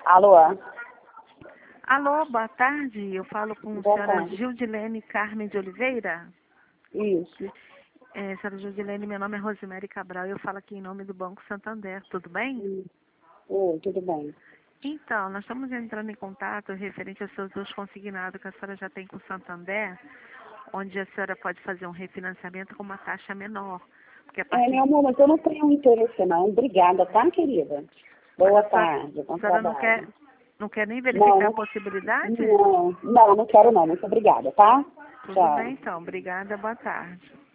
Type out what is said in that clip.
Alô? Alô, boa tarde. Eu falo com a Boa senhora tarde. Gildilene Carmen de Oliveira. Isso. Senhora Gildilene, meu nome é Rosemary Cabral e eu falo aqui em nome do Banco Santander. Tudo bem? Oi, tudo bem. Então, nós estamos entrando em contato referente aos seus 2 consignados que a senhora já tem com o Santander, onde a senhora pode fazer um refinanciamento com uma taxa menor. Porque a partir Meu amor, mas eu não tenho interesse não. Obrigada, tá, querida? Boa a tarde, bom a senhora trabalho. não quer nem Não, verificar a possibilidade? não quero não. Muito obrigada, tá? Tudo bem, Tchau. então. Obrigada, boa tarde.